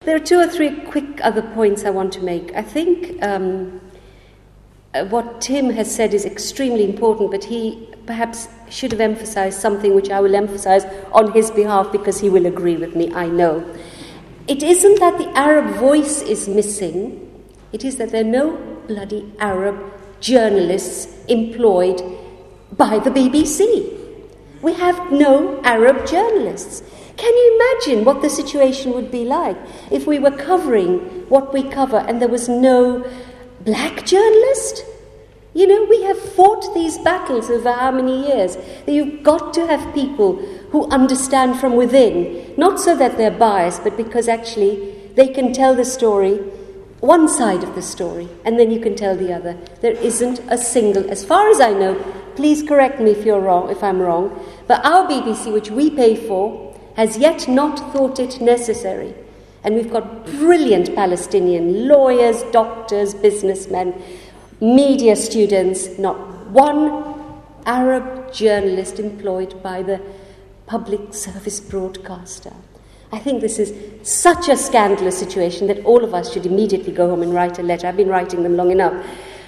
there are two or three quick other points I want to make. I think what Tim has said is extremely important, but he perhaps should have emphasized something which I will emphasize on his behalf because he will agree with me, I know. It isn't that the Arab voice is missing, it is that there are no bloody Arab journalists employed by the BBC. We have no Arab journalists. Can you imagine what the situation would be like if we were covering what we cover and there was no black journalist? You know, we have fought these battles over how many years? You've got to have people who understand from within, not so that they're biased, but because actually they can tell the story, one side of the story, and then you can tell the other. There isn't a single, as far as I know, please correct me if I'm wrong, but our BBC, which we pay for, has yet not thought it necessary. And we've got brilliant Palestinian lawyers, doctors, businessmen, media students, not one Arab journalist employed by the public service broadcaster. I think this is such a scandalous situation that all of us should immediately go home and write a letter. I've been writing them long enough.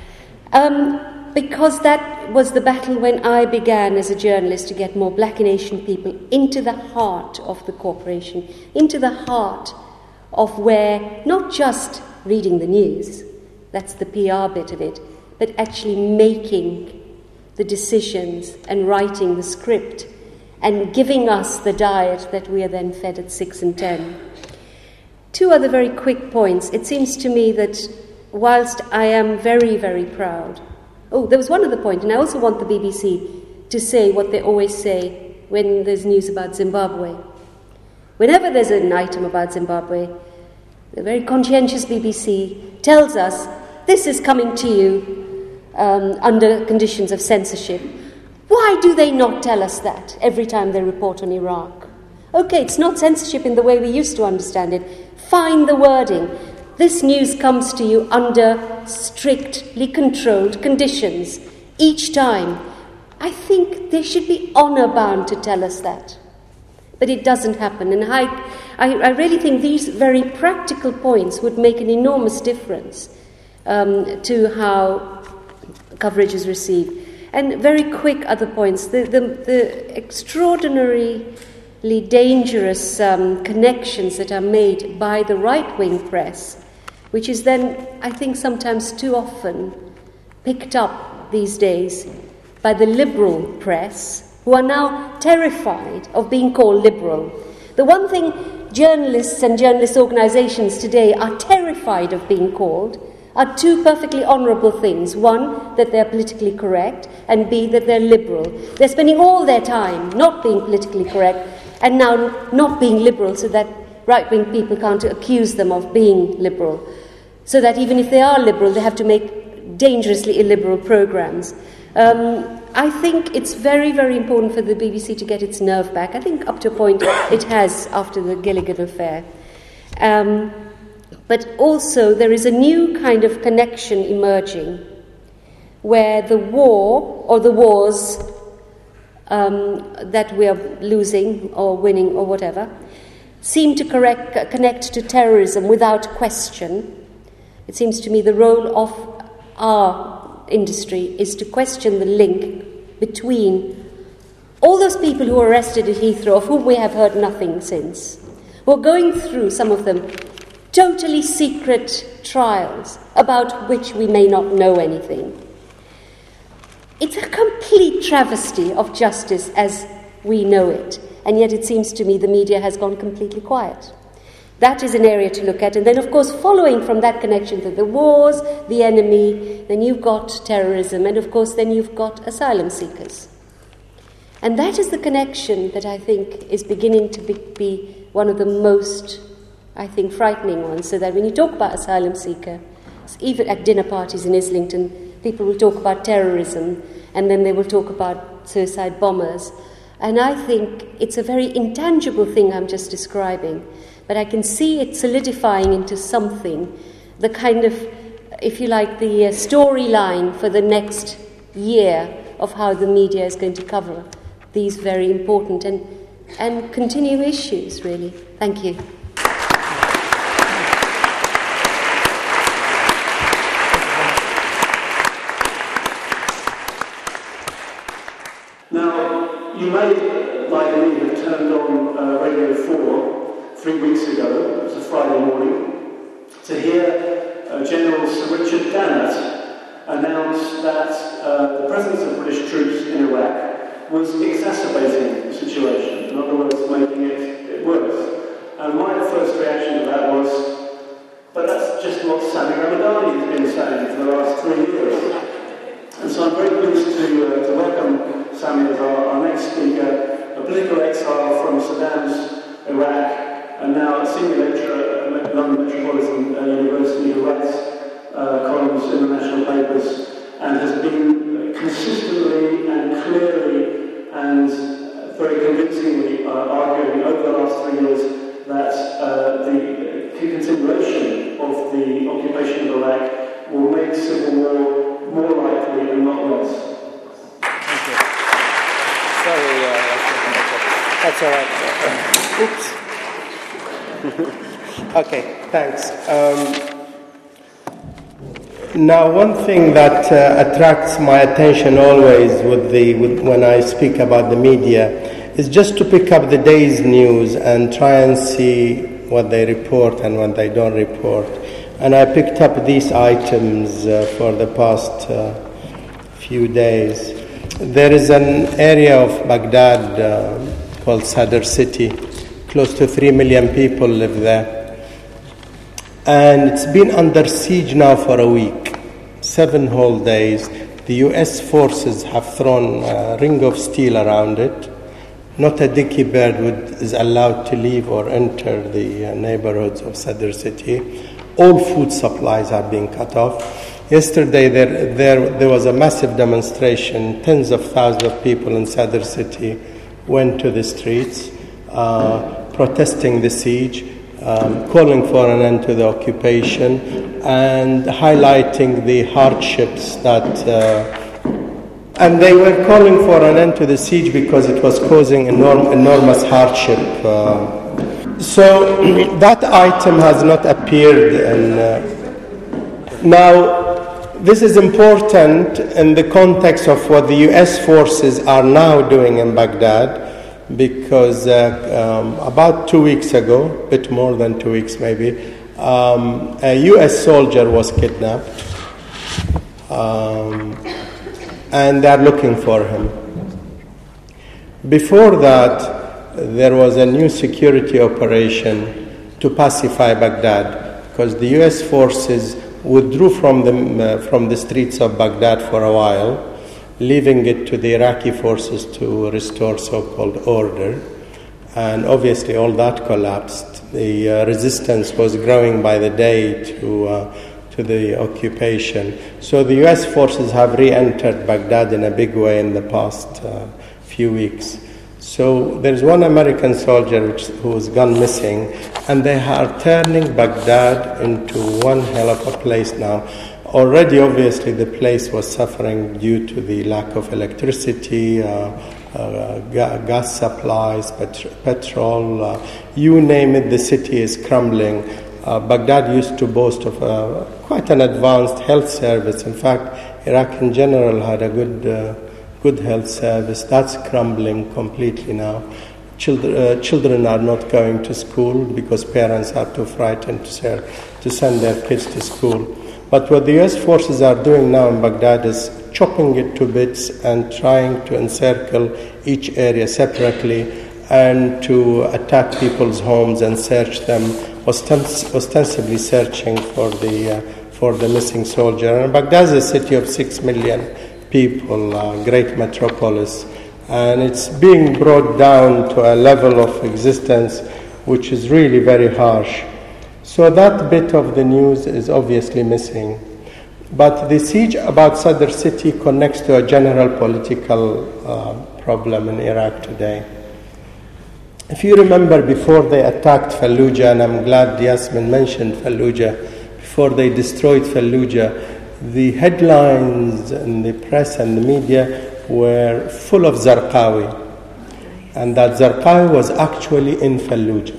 Because that was the battle when I began as a journalist to get more black and Asian people into the heart of the corporation, into the heart of where not just reading the news, that's the PR bit of it, but actually making the decisions and writing the script and giving us the diet that we are then fed at 6 and 10. Two other very quick points. It seems to me that whilst I am very, very proud... Oh, there was one other point, and I also want the BBC to say what they always say when there's news about Zimbabwe. Whenever there's an item about Zimbabwe, the very conscientious BBC tells us, this is coming to you under conditions of censorship. Why do they not tell us that every time they report on Iraq? Okay, it's not censorship in the way we used to understand it. Find the wording. This news comes to you under strictly controlled conditions each time. I think they should be honour-bound to tell us that. But it doesn't happen. And I really think these very practical points would make an enormous difference to how coverage is received. And very quick other points. The extraordinarily dangerous connections that are made by the right-wing press, which is then, I think, sometimes too often picked up these days by the liberal press, who are now terrified of being called liberal. The one thing journalists and journalist organisations today are terrified of being called are two perfectly honourable things. One, that they're politically correct, and B, that they're liberal. They're spending all their time not being politically correct and now not being liberal so that right-wing people can't accuse them of being liberal. So that even if they are liberal, they have to make dangerously illiberal programmes. I think it's very, very important for the BBC to get its nerve back. I think up to a point it has after the Gilligan affair. But also there is a new kind of connection emerging where the war or the wars that we are losing or winning or whatever seem to connect to terrorism without question. It seems to me the role of our industry is to question the link between all those people who were arrested at Heathrow, of whom we have heard nothing since, who are going through, some of them, totally secret trials about which we may not know anything. It's a complete travesty of justice as we know it, and yet it seems to me the media has gone completely quiet. That is an area to look at, and then of course following from that connection to the wars, the enemy, then you've got terrorism, and of course then you've got asylum seekers. And that is the connection that I think is beginning to be one of the most, I think, frightening ones, so that when you talk about asylum seeker, even at dinner parties in Islington, people will talk about terrorism, and then they will talk about suicide bombers. And I think it's a very intangible thing I'm just describing, but I can see it solidifying into something, the kind of, if you like, the storyline for the next year of how the media is going to cover these very important and continuing issues, really. Thank you. Friday morning to hear General Sir Richard Dannatt announce that the presence of British troops in Iraq was exacerbating the situation, in other words, making it worse. And my first reaction to that was, but that's just what Sami Ramadani has been saying for the last 3 years. And so I'm very pleased to welcome Sami as our next speaker, a political exile from Saddam's Iraq, and now a senior lecturer at London Metropolitan University who writes columns in the national papers and has been consistently and clearly and very convincingly arguing over the last 3 years that the continuation of the occupation of Iraq will make civil war more likely and not less. Thank you. Sorry, that's all right. Oops. Okay, thanks. Now, one thing that attracts my attention always when I speak about the media is just to pick up the day's news and try and see what they report and what they don't report. And I picked up these items for the past few days. There is an area of Baghdad called Sadr City. Close to 3 million people live there. And it's been under siege now for a week, 7 whole days. The US forces have thrown a ring of steel around it. Not a dicky bird is allowed to leave or enter the neighborhoods of Sadr City. All food supplies are being cut off. Yesterday there was a massive demonstration. Tens of thousands of people in Sadr City went to the streets protesting the siege, calling for an end to the occupation and highlighting the hardships and they were calling for an end to the siege because it was causing enormous hardship. So that item has not appeared. Now, this is important in the context of what the US forces are now doing in Baghdad, because about 2 weeks ago, a bit more than 2 weeks maybe, a US soldier was kidnapped, and they're looking for him. Before that, there was a new security operation to pacify Baghdad, because the US forces withdrew from the streets of Baghdad for a while, leaving it to the Iraqi forces to restore so-called order. And obviously all that collapsed. The resistance was growing by the day to the occupation. So the US forces have re-entered Baghdad in a big way in the past few weeks. So there's one American soldier who has gone missing, and they are turning Baghdad into one hell of a place now. Already, obviously, the place was suffering due to the lack of electricity, gas supplies, petrol, you name it, the city is crumbling. Baghdad used to boast of quite an advanced health service. In fact, Iraq in general had a good health service. That's crumbling completely now. Children are not going to school because parents are too frightened to send their kids to school. But what the US forces are doing now in Baghdad is chopping it to bits and trying to encircle each area separately and to attack people's homes and search them, ostensibly searching for the missing soldier. And Baghdad is a city of 6 million people, a great metropolis, and it's being brought down to a level of existence which is really very harsh. So that bit of the news is obviously missing. But the siege about Sadr City connects to a general political problem in Iraq today. If you remember, before they attacked Fallujah, and I'm glad Yasmin mentioned Fallujah, before they destroyed Fallujah, the headlines in the press and the media were full of Zarqawi, and that Zarqawi was actually in Fallujah.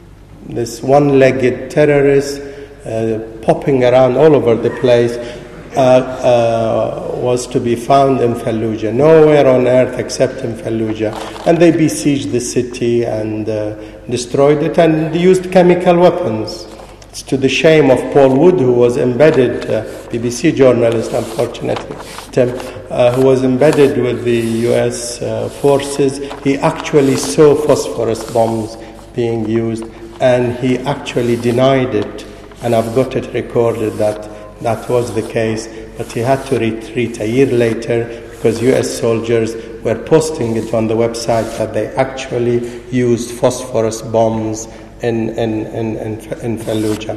This one-legged terrorist popping around all over the place. was to be found in Fallujah, nowhere on earth except in Fallujah. And they besieged the city and destroyed it and used chemical weapons. It's to the shame of Paul Wood, who was embedded, BBC journalist, unfortunately, Tim, who was embedded with the US forces. He actually saw phosphorus bombs being used, and he actually denied it. And I've got it recorded that that was the case, but he had to retreat a year later because US soldiers were posting it on the website that they actually used phosphorus bombs in Fallujah.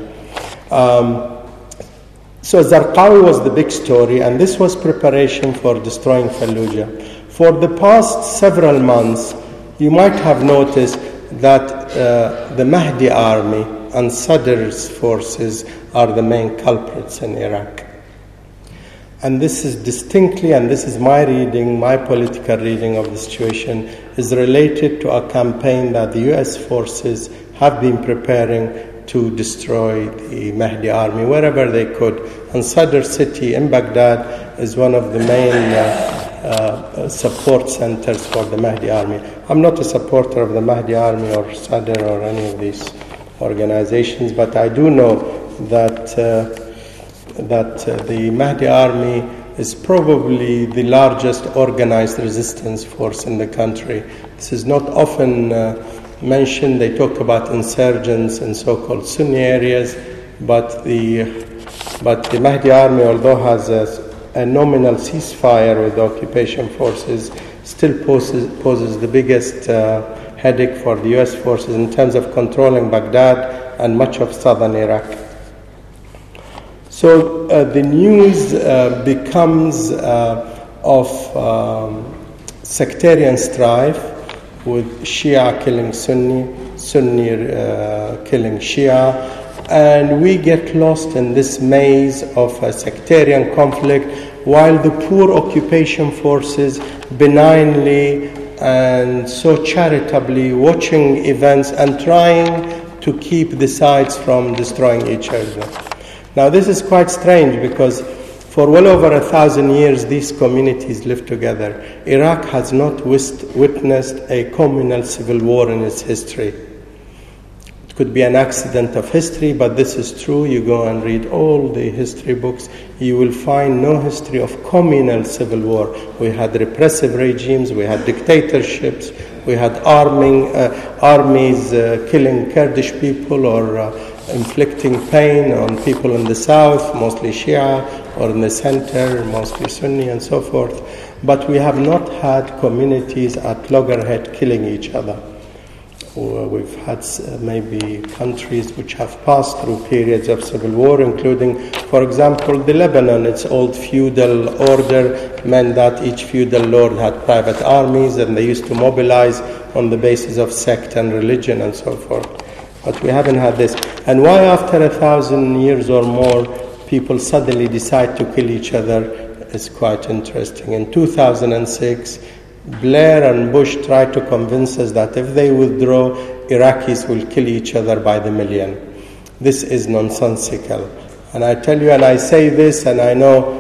So Zarqawi was the big story, and this was preparation for destroying Fallujah. For the past several months, you might have noticed that the Mahdi army and Sadr's forces are the main culprits in Iraq. And this is distinctly, and this is my reading, my political reading of the situation, is related to a campaign that the US forces have been preparing to destroy the Mahdi army wherever they could. And Sadr city in Baghdad is one of the main support centers for the Mahdi army. I'm not a supporter of the Mahdi army or Sadr or any of these organizations, but I do know that the Mahdi army is probably the largest organized resistance force in the country. This is not often mentioned. They talk about insurgents in so-called Sunni areas, but the Mahdi army, although has a nominal ceasefire with the occupation forces, still poses the biggest headache for the US forces in terms of controlling Baghdad and much of southern Iraq. So the news becomes of sectarian strife, with Shia killing Sunni, Sunni killing Shia, and we get lost in this maze of a sectarian conflict while the poor occupation forces benignly and so charitably watching events and trying to keep the sides from destroying each other. Now this is quite strange because for well over 1,000 years these communities lived together. Iraq has not witnessed a communal civil war in its history. It could be an accident of history, but this is true. You go and read all the history books, you will find no history of communal civil war. We had repressive regimes, we had dictatorships, we had armies killing Kurdish people or inflicting pain on people in the south, mostly Shia, or in the center, mostly Sunni, and so forth. But we have not had communities at loggerhead killing each other. We've had maybe countries which have passed through periods of civil war, including, for example, the Lebanon. Its old feudal order meant that each feudal lord had private armies, and they used to mobilize on the basis of sect and religion and so forth. But we haven't had this. And why after 1,000 years or more people suddenly decide to kill each other is quite interesting. In 2006, Blair and Bush tried to convince us that if they withdraw, Iraqis will kill each other by the million. This is nonsensical. And I tell you, and I say this, and I know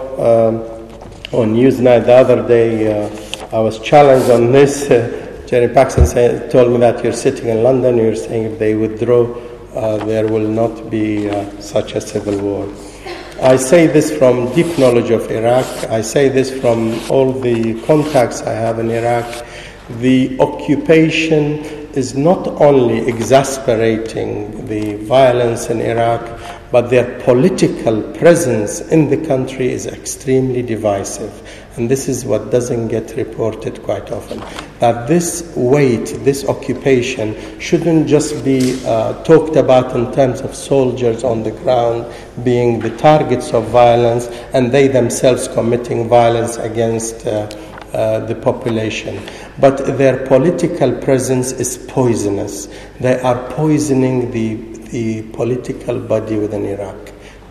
on Newsnight the other day I was challenged on this. Jerry Paxson told me that you're sitting in London, you're saying if they withdraw, there will not be such a civil war. I say this from deep knowledge of Iraq. I say this from all the contacts I have in Iraq. The occupation is not only exasperating the violence in Iraq, but their political presence in the country is extremely divisive. And this is what doesn't get reported quite often. That this weight, this occupation, shouldn't just be talked about in terms of soldiers on the ground being the targets of violence and they themselves committing violence against the population. But their political presence is poisonous. They are poisoning the political body within Iraq.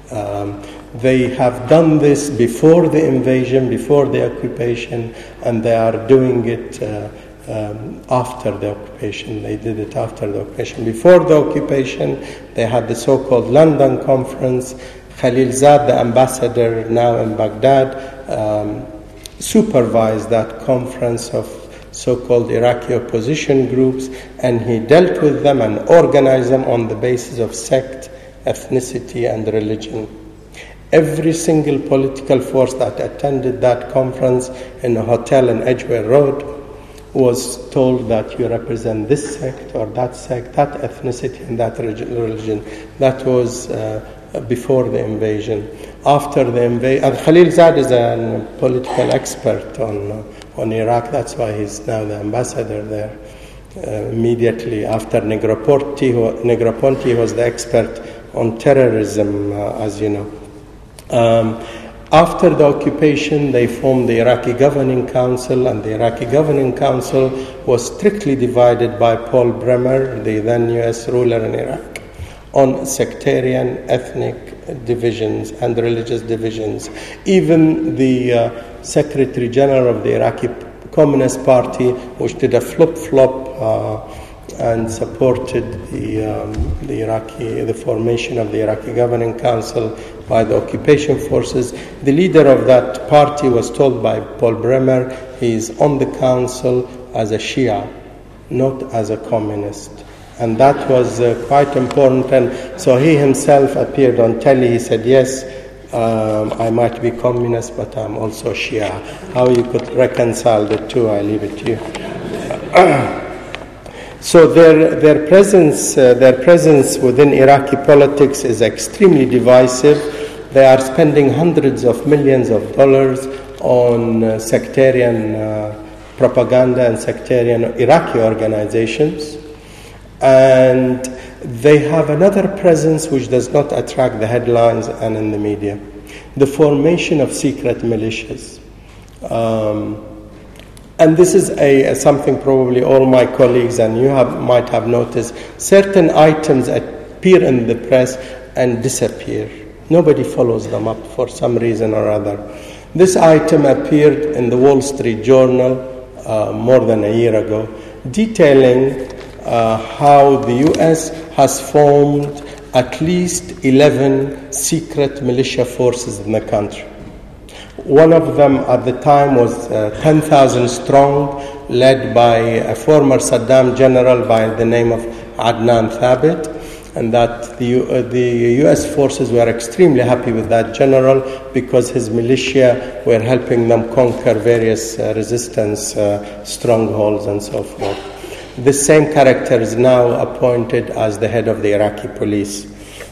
They have done this before the invasion, before the occupation, and they are doing it after the occupation. They did it after the occupation. Before the occupation, they had the so-called London Conference, Khalilzad, the ambassador now in Baghdad, supervised that conference of so-called Iraqi opposition groups, and he dealt with them and organized them on the basis of sect, ethnicity, and religion. Every single political force that attended that conference in a hotel in Edgware Road was told that you represent this sect or that sect, that ethnicity and that religion. That was before the invasion. After the invasion, Khalilzad is a political expert on Iraq. That's why he's now the ambassador there. Immediately after Negroponte was the expert on terrorism, as you know. After the occupation, they formed the Iraqi Governing Council, and the Iraqi Governing Council was strictly divided by Paul Bremer, the then U.S. ruler in Iraq, on sectarian, ethnic divisions and religious divisions. Even the Secretary General of the Iraqi Communist Party, which did a flip-flop and supported the formation of the Iraqi Governing Council by the occupation forces. The leader of that party was told by Paul Bremer he is on the council as a Shia, not as a communist. And that was quite important. And so he himself appeared on telly. He said, yes, I might be communist, but I'm also Shia. How you could reconcile the two, I leave it to you. So their presence within Iraqi politics is extremely divisive. They are spending hundreds of millions of dollars on sectarian propaganda and sectarian Iraqi organizations. And they have another presence which does not attract the headlines and in the media. The formation of secret militias. And this is something probably all my colleagues and you might have noticed. Certain items appear in the press and disappear. Nobody follows them up for some reason or other. This item appeared in the Wall Street Journal more than a year ago, detailing how the U.S. has formed at least 11 secret militia forces in the country. One of them at the time was 10,000 strong, led by a former Saddam general by the name of Adnan Thabit, and that the U.S. forces were extremely happy with that general because his militia were helping them conquer various resistance strongholds and so forth. The same character is now appointed as the head of the Iraqi police.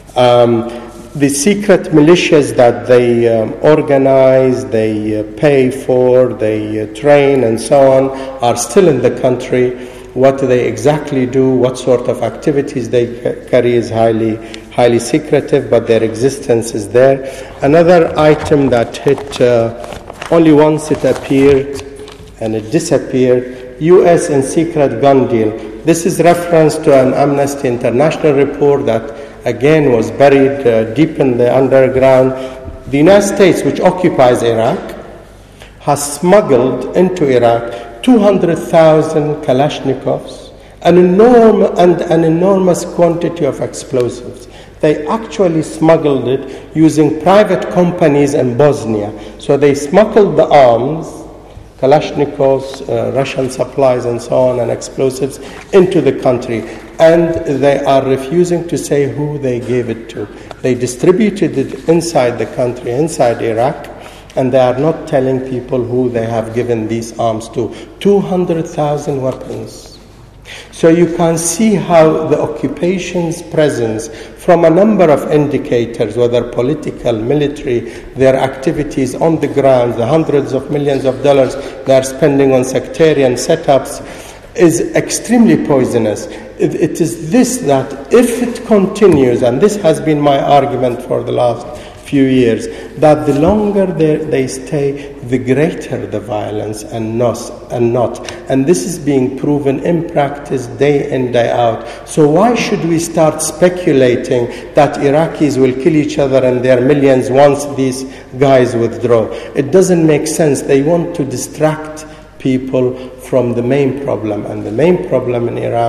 The secret militias that they organize, they pay for, they train and so on are still in the country. What they exactly do, what sort of activities they carry is highly secretive, but their existence is there. Another item that hit only once it appeared and it disappeared, U.S. and secret gun deal. This is reference to an Amnesty International report that again was buried deep in the underground. The United States, which occupies Iraq, has smuggled into Iraq 200,000 Kalashnikovs, an enormous quantity of explosives. They actually smuggled it using private companies in Bosnia. So they smuggled the arms, Kalashnikovs, Russian supplies and so on, and explosives into the country. And they are refusing to say who they gave it to. They distributed it inside the country, inside Iraq, and they are not telling people who they have given these arms to. 200,000 weapons. So you can see how the occupation's presence, from a number of indicators, whether political, military, their activities on the ground, the hundreds of millions of dollars they are spending on sectarian setups, is extremely poisonous. It is this that, if it continues, and this has been my argument for the last few years, that the longer they stay, the greater the violence and not. And this is being proven in practice day in, day out. So why should we start speculating that Iraqis will kill each other and their millions once these guys withdraw? It doesn't make sense. They want to distract people from the main problem. And the main problem in Iraq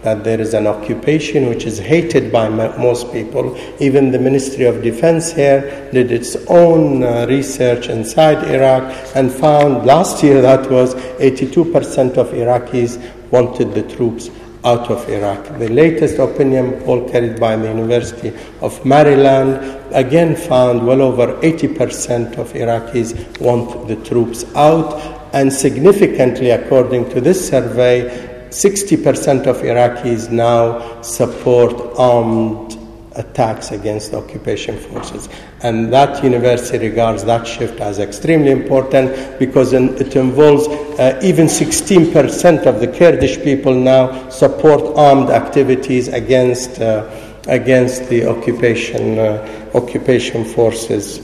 that there is an occupation which is hated by most people. Even the Ministry of Defense here did its own research inside Iraq and found last year that was 82% of Iraqis wanted the troops out of Iraq. The latest opinion poll carried by the University of Maryland again found well over 80% of Iraqis want the troops out, and significantly, according to this survey, 60% of Iraqis now support armed attacks against occupation forces. And that university regards that shift as extremely important because it involves even 16% of the Kurdish people now support armed activities against the occupation forces.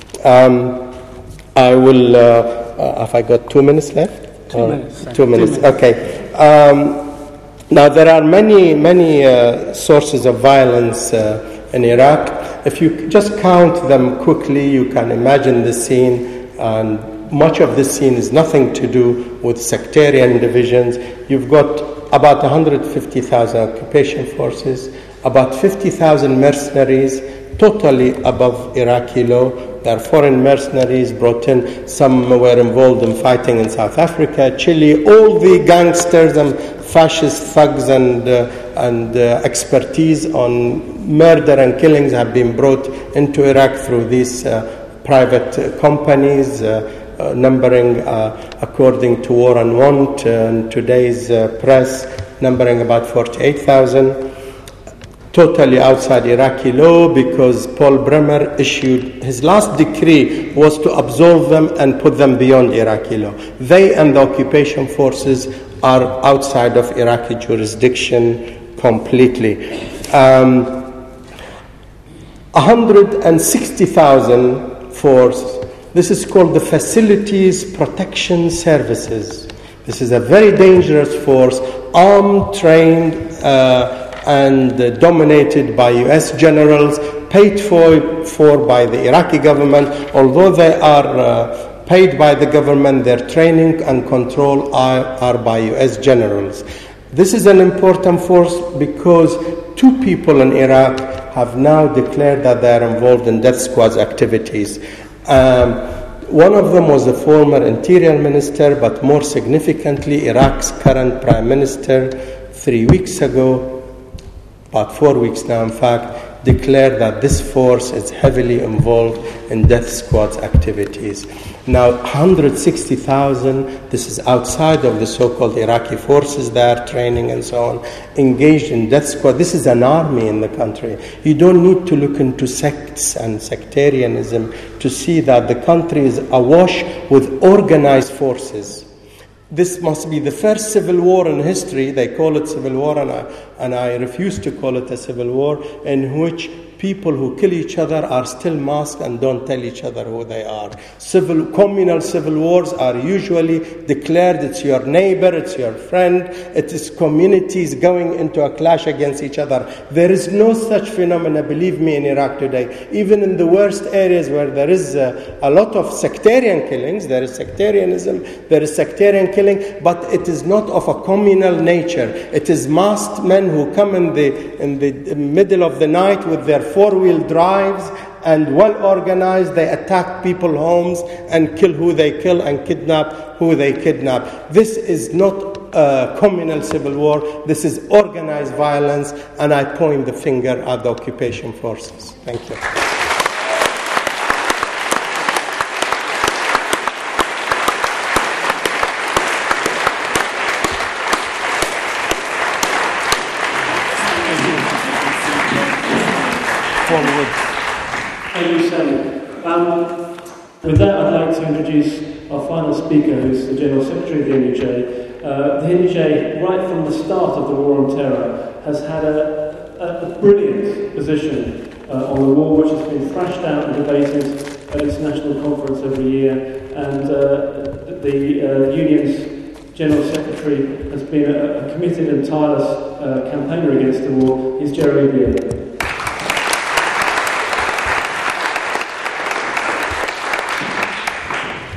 I will, have I got 2 minutes left? 2 minutes. 2 minutes, okay. Now, there are many sources of violence in Iraq. If you just count them quickly, you can imagine the scene, and much of this scene is nothing to do with sectarian divisions. You've got about 150,000 occupation forces, about 50,000 mercenaries, totally above Iraqi law. There are foreign mercenaries brought in. Some were involved in fighting in South Africa, Chile. All the gangsters and fascist thugs and expertise on murder and killings have been brought into Iraq through these private companies, numbering, according to War and Want and today's press, numbering about 48,000. Totally outside Iraqi law, because Paul Bremer issued his last decree was to absolve them and put them beyond Iraqi law. They and the occupation forces are outside of Iraqi jurisdiction completely. 160,000 force. This is called the Facilities Protection Services. This is a very dangerous force, armed, trained, and dominated by U.S. generals, paid for by the Iraqi government. Although they are paid by the government, their training and control are by U.S. generals. This is an important force because 2 people in Iraq have now declared that they are involved in death squad activities. One of them was the former interior minister, but more significantly, Iraq's current prime minister, 3 weeks ago, about 4 weeks now, in fact, declared that this force is heavily involved in death squad activities. Now, 160,000, this is outside of the so-called Iraqi forces that are training and so on, engaged in death squad. This is an army in the country. You don't need to look into sects and sectarianism to see that the country is awash with organized forces. This must be the first civil war in history. They call it civil war, and I refuse to call it a civil war, in which people who kill each other are still masked and don't tell each other who they are. Communal civil wars are usually declared, it's your neighbor, it's your friend, it is communities going into a clash against each other. There is no such phenomena, believe me, in Iraq today. Even in the worst areas where there is a lot of sectarian killings, there is sectarianism, there is sectarian killing, but it is not of a communal nature. It is masked men who come in the middle of the night with their 4-wheel drives and well organized. They attack people's homes and kill who they kill and kidnap who they kidnap. This is not a communal civil war. This is organized violence, and I point the finger at the occupation forces. Thank you. Thank you, Sam. With that, I'd like to introduce our final speaker, who's the General Secretary of the NUJ. The NUJ, right from the start of the War on Terror, has had a brilliant position on the war, which has been thrashed out and debated at its national conference every year. And the Union's General Secretary has been a committed and tireless campaigner against the war. Is Jeremy Beer.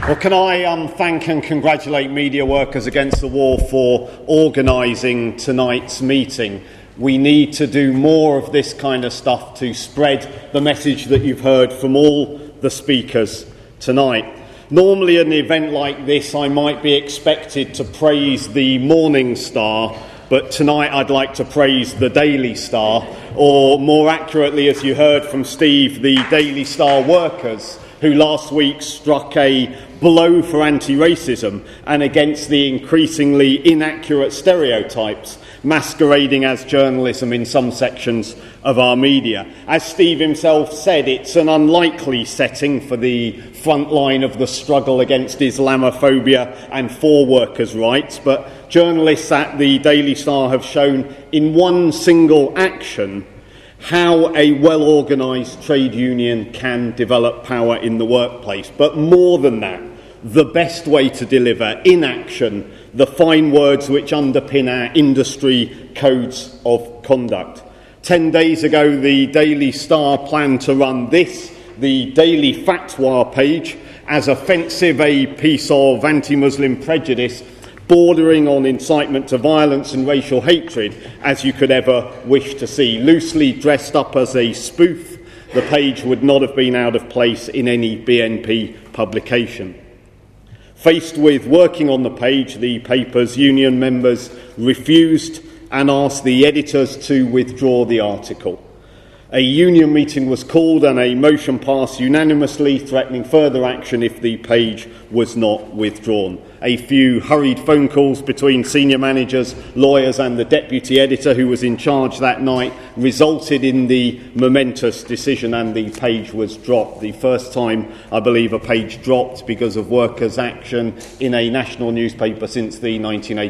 Well, can I thank and congratulate Media Workers Against the War for organising tonight's meeting. We need to do more of this kind of stuff to spread the message that you've heard from all the speakers tonight. Normally at an event like this I might be expected to praise the Morning Star, but tonight I'd like to praise the Daily Star, or more accurately, as you heard from Steve, the Daily Star workers, who last week struck a blow for anti-racism and against the increasingly inaccurate stereotypes masquerading as journalism in some sections of our media. As Steve himself said, it's an unlikely setting for the front line of the struggle against Islamophobia and for workers' rights, but journalists at the Daily Star have shown in one single action how a well-organised trade union can develop power in the workplace. But more than that, the best way to deliver in action the fine words which underpin our industry codes of conduct. 10 days ago, the Daily Star planned to run this, the Daily Fatwa page, as offensive a piece of anti-Muslim prejudice bordering on incitement to violence and racial hatred as you could ever wish to see. Loosely dressed up as a spoof, the page would not have been out of place in any BNP publication. Faced with working on the page, the paper's union members refused and asked the editors to withdraw the article. A union meeting was called and a motion passed unanimously threatening further action if the page was not withdrawn. A few hurried phone calls between senior managers, lawyers and the deputy editor who was in charge that night resulted in the momentous decision and the page was dropped. The first time, I believe, a page dropped because of workers' action in a national newspaper since the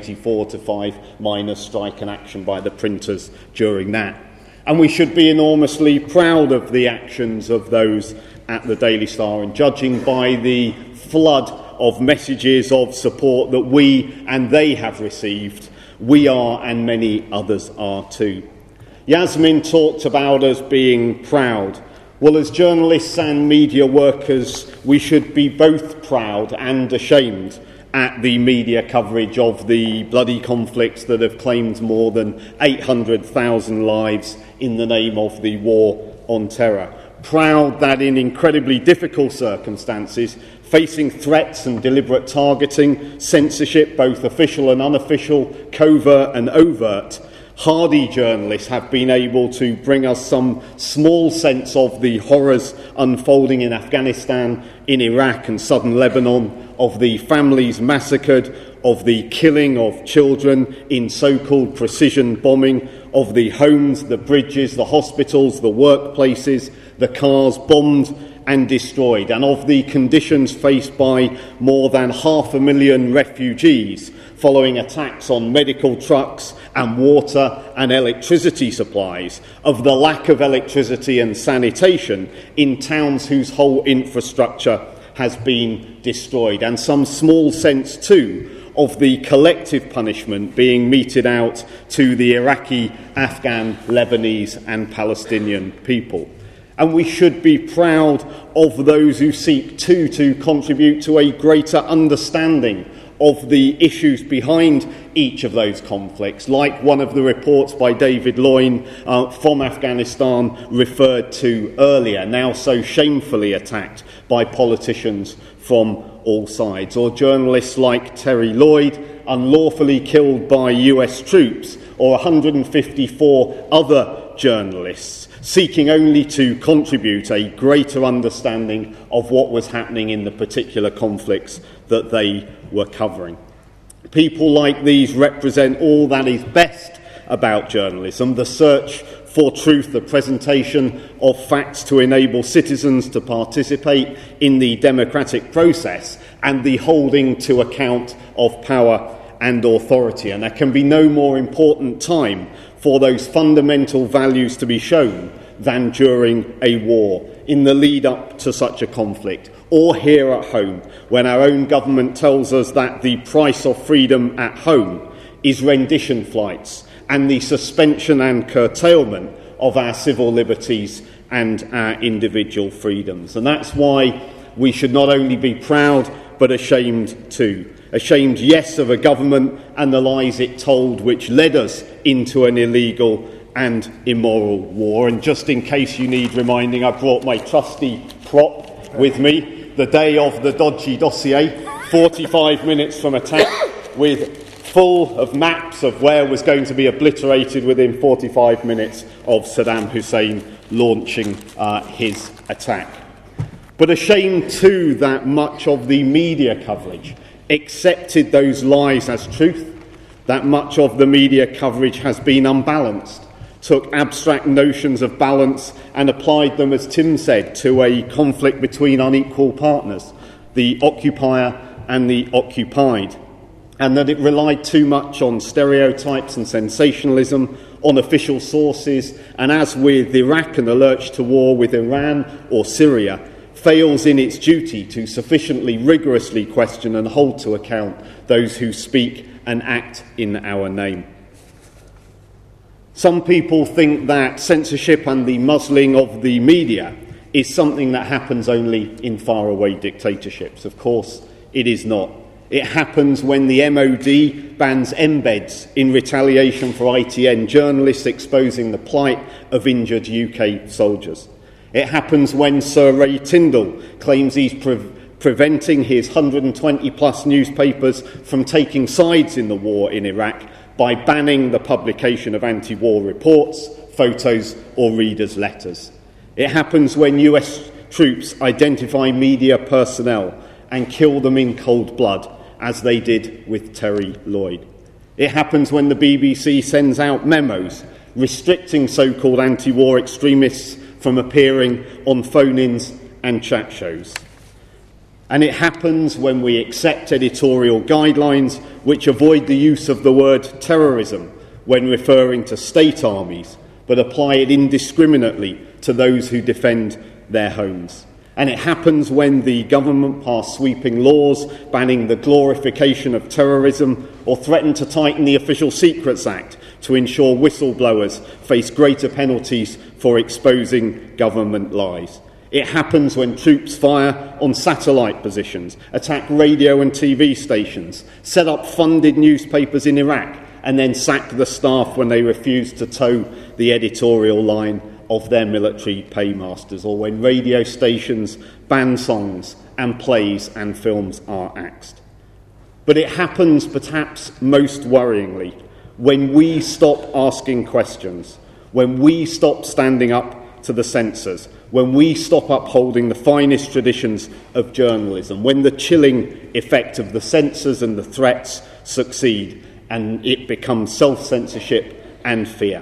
1984-5 miners' strike and action by the printers during that. And we should be enormously proud of the actions of those at the Daily Star, and judging by the flood of messages of support that we and they have received, we are and many others are too. Yasmin talked about us being proud. Well, as journalists and media workers, we should be both proud and ashamed at the media coverage of the bloody conflicts that have claimed more than 800,000 lives in the name of the war on terror. Proud that in incredibly difficult circumstances, facing threats and deliberate targeting, censorship, both official and unofficial, covert and overt, hardy journalists have been able to bring us some small sense of the horrors unfolding in Afghanistan, in Iraq and southern Lebanon, of the families massacred, of the killing of children in so-called precision bombing, of the homes, the bridges, the hospitals, the workplaces, the cars bombed and destroyed, and of the conditions faced by more than 500,000 refugees following attacks on medical trucks and water and electricity supplies, of the lack of electricity and sanitation in towns whose whole infrastructure has been destroyed, and some small sense too of the collective punishment being meted out to the Iraqi, Afghan, Lebanese and Palestinian people. And we should be proud of those who seek to contribute to a greater understanding of the issues behind each of those conflicts, like one of the reports by David Loyne from Afghanistan referred to earlier, now so shamefully attacked by politicians from all sides, or journalists like Terry Lloyd, unlawfully killed by US troops, or 154 other journalists seeking only to contribute a greater understanding of what was happening in the particular conflicts that they were covering. People like these represent all that is best about journalism: the search for truth, the presentation of facts to enable citizens to participate in the democratic process, and the holding to account of power and authority. And there can be no more important time for those fundamental values to be shown than during a war, in the lead up to such a conflict, or here at home, when our own government tells us that the price of freedom at home is rendition flights and the suspension and curtailment of our civil liberties and our individual freedoms. And that's why we should not only be proud but ashamed too. Ashamed, yes, of a government and the lies it told, which led us into an illegal and immoral war. And just in case you need reminding, I brought my trusty prop with me. The day of the dodgy dossier, 45 minutes from attack, with full of maps of where was going to be obliterated within 45 minutes of Saddam Hussein launching his attack. But ashamed too that much of the media coverage accepted those lies as truth, that much of the media coverage has been unbalanced, took abstract notions of balance and applied them, as Tim said, to a conflict between unequal partners, the occupier and the occupied, and that it relied too much on stereotypes and sensationalism, on official sources, and as with Iraq and the lurch to war with Iran or Syria, fails in its duty to sufficiently rigorously question and hold to account those who speak and act in our name. Some people think that censorship and the muzzling of the media is something that happens only in faraway dictatorships. Of course, it is not. It happens when the MOD bans embeds in retaliation for ITN journalists exposing the plight of injured UK soldiers. It happens when Sir Ray Tyndall claims he's preventing his 120-plus newspapers from taking sides in the war in Iraq by banning the publication of anti-war reports, photos or readers' letters. It happens when US troops identify media personnel and kill them in cold blood, as they did with Terry Lloyd. It happens when the BBC sends out memos restricting so-called anti-war extremists from appearing on phone-ins and chat shows. And it happens when we accept editorial guidelines which avoid the use of the word terrorism when referring to state armies, but apply it indiscriminately to those who defend their homes. And it happens when the government pass sweeping laws banning the glorification of terrorism or threaten to tighten the Official Secrets Act to ensure whistleblowers face greater penalties for exposing government lies. It happens when troops fire on satellite positions, attack radio and TV stations, set up funded newspapers in Iraq, and then sack the staff when they refuse to toe the editorial line of their military paymasters, or when radio stations ban songs and plays and films are axed. But it happens, perhaps most worryingly, when we stop asking questions, when we stop standing up to the censors, when we stop upholding the finest traditions of journalism, when the chilling effect of the censors and the threats succeed and it becomes self-censorship and fear.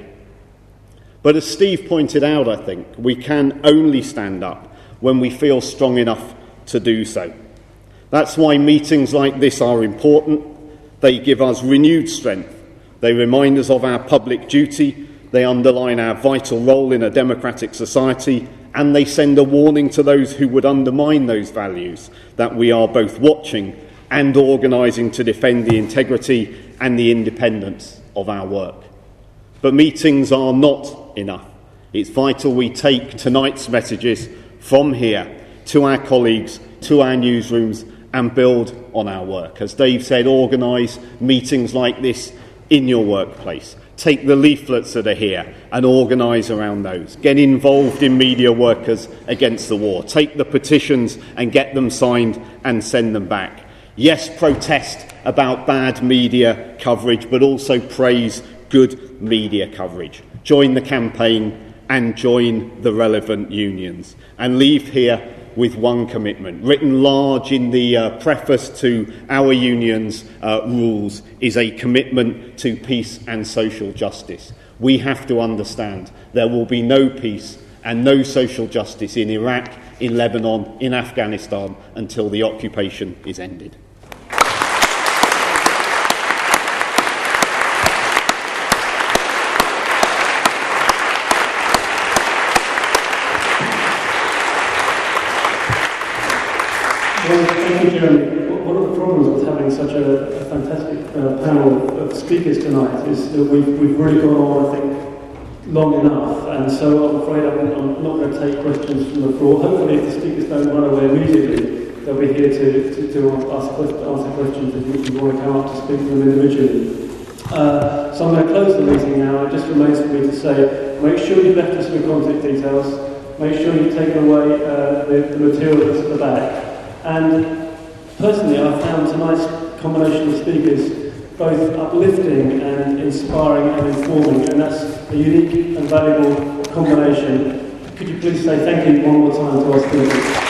But as Steve pointed out, I think, we can only stand up when we feel strong enough to do so. That's why meetings like this are important. They give us renewed strength. They remind us of our public duty. They underline our vital role in a democratic society. And they send a warning to those who would undermine those values that we are both watching and organising to defend the integrity and the independence of our work. But meetings are not enough. It's vital we take tonight's messages from here to our colleagues, to our newsrooms, and build on our work. As Dave said, organise meetings like this in your workplace. Take the leaflets that are here and organise around those. Get involved in Media Workers Against the War. Take the petitions and get them signed and send them back. Yes, protest about bad media coverage, but also praise good media coverage. Join the campaign and join the relevant unions. And leave here with one commitment. Written large in the preface to our union's rules is a commitment to peace and social justice. We have to understand there will be no peace and no social justice in Iraq, in Lebanon, in Afghanistan until the occupation is ended. Well, thank you, Jeremy. One of the problems with having such a fantastic panel of speakers tonight is that we've really gone on, I think, long enough, and so I'm afraid I'm not going to take questions from the floor. Hopefully, if the speakers don't run away immediately, they'll be here to answer questions if you want to come up to speak to them individually. So I'm going to close the meeting now. It just remains for me to say, make sure you've left us your contact details, make sure you've taken away the material that's at the back. And personally, I found tonight's combination of speakers both uplifting and inspiring and informing, and that's a unique and valuable combination. Could you please say thank you one more time to our speakers?